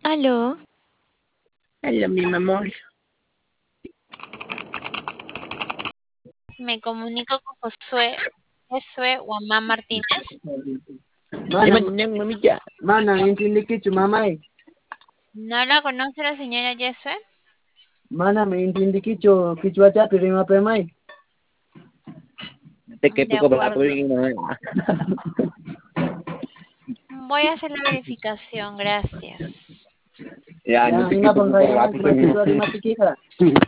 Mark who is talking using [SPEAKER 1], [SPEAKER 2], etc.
[SPEAKER 1] Aló,
[SPEAKER 2] Hola, mi amor.
[SPEAKER 1] me comunico con Josué Guamán Martínez.
[SPEAKER 2] Mana, mamita. Mana, intindi kichu mamay.
[SPEAKER 1] ¿No la conoce la señora Josué?
[SPEAKER 2] Mana, me intindi kichu kichwa chapi rima pemay. Te que
[SPEAKER 1] De
[SPEAKER 2] pico para
[SPEAKER 1] acuerdo.
[SPEAKER 2] la.
[SPEAKER 1] Voy a hacer la verificación, gracias.
[SPEAKER 2] Ya, no te que pico para la.